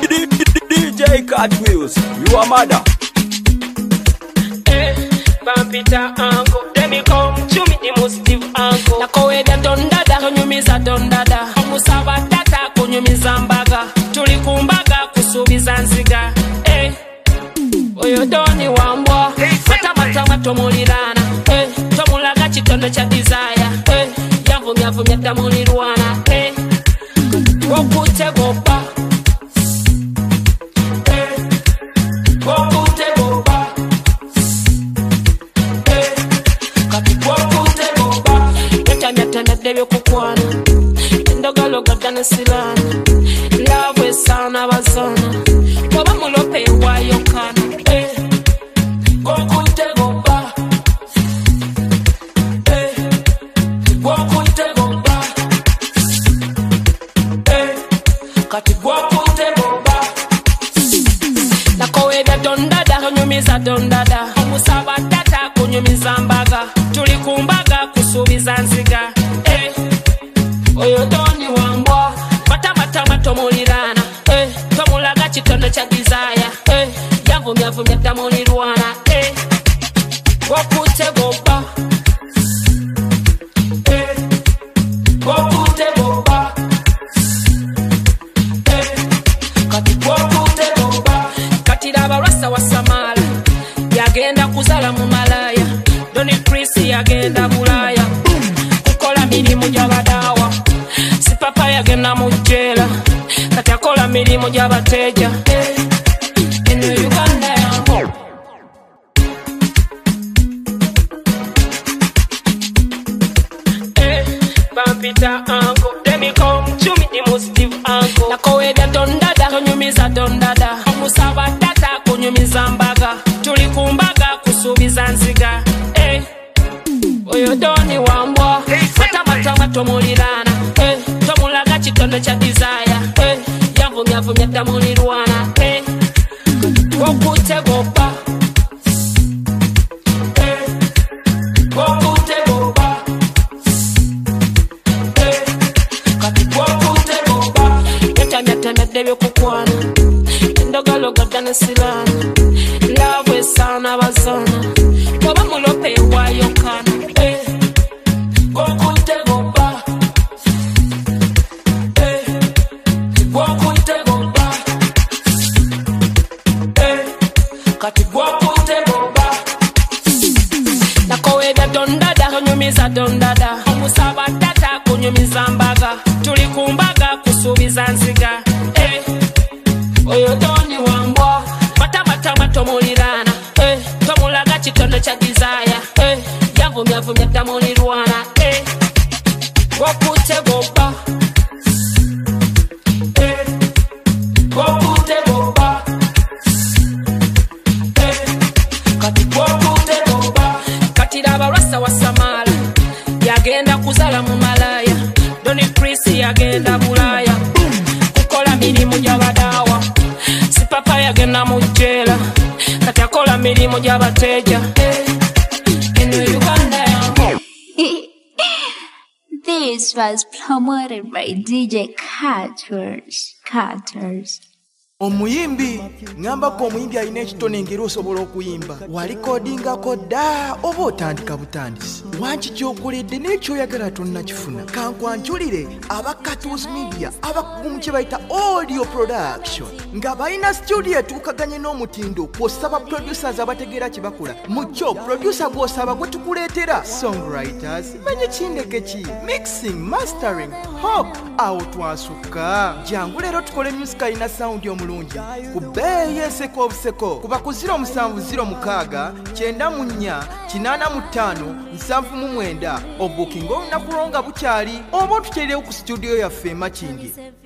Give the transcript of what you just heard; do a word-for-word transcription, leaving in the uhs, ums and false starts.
D J Cartwheels, you are mother. Eh, Vampita ango, demi come to me the most div ango. Na kowe da dondada, konyumiza dondada. Omusaba tata konyumiza mbaga. Tulikumbaga kusubiza nziga. Eh, oyo doni wambwa. Mata mata mato mulirana. Eh, tomulaga chitondo cha desire. Eh, yavu yavu myata mulirwana. Eh, wokute gopa. Debyo kukwana ndogalo gadana silana love sana bazana baba mulope wayo kana eh kokute goba eh kokute goba eh kati kokute goba nakowe da dondada konyumiza dondada omusaba tata konyumiza mbaga tulikumbaga kusubiza nziga oyo doni wambwa mata mata mato mulirana eh tomulaga chitondo cha desire eh yavu yavu myata mulirwana eh wokute goba eh wokute goba eh kati wokute goba kati laba rasta wasamala yagenda kuzala mu malaya doni Chris yagenda bulaya kukola mirimu gy'abadawa papa yagenda mujela kati akola mirimu gy'abateja in Uganda eh Vampita ango demi come to me the most div ango nakowe da dondada konyumiza dondada omusaba tata konyumiza mbaga tulikumbaga kusubiza nziga eh oyo doni wambwa mata mata mato mulirana eh tomulaga chitondo cha desire eh yavu yavu myata mulirwana eh wokute gopa eh wokute gopa eh kati wokute gopa myata myata debyo kukwana ndogalo gadana silana love sana bazana baba mulope wayo kana eh kokute gopa eh kokute gopa eh kati kokute gopa nakowe da dondada konyumiza dondada omusaba tata konyumiza mbaga tulikumbaga kusubiza nziga eh oyo doni wambwa mata mata mato mulirana eh tomulaga chitondo cha desire eh yavu yavu myata mulirwana eh wokute gopa eh wokute gopa eh kati wokute gopa kati laba rasta wasamala yagenda kuzala mu malaya doni Chris yagenda bulaya kukola mirimu gy'abadawa si papa yagenda mujela kati akola mirimu gy'abateja in Uganda. This was promoted by D J Carters. Carters. Omuyimbi ngamba ko omuyimbi alina ekitone engeri osobola okuyimba walikodingako dda oba otandika butandisi wanki kyokoledde n'ekyoyagala tonnakifuna kankwanjulire aba Cartwheels Media abakugumu kye bayita audio production nga balina studio etuukaganye n'omutindo kw'osaba producers abategeera kye bakola mu kyo producer gw'osaba gwe tukuleetera songwriters manye kindeke ki mixing mastering hop awo twasukka jangu leero tukole music alina sound y'omulungi ku bbeeyi enseko obuseko kuba ku ziro musanvu ziro mukaaga kyenda mu nnya kinaana mu ttaano nsanvu mu mwenda obukinga olunaku lwo nga bukyali oba otukyerirewo ku studio yaffe e Makindye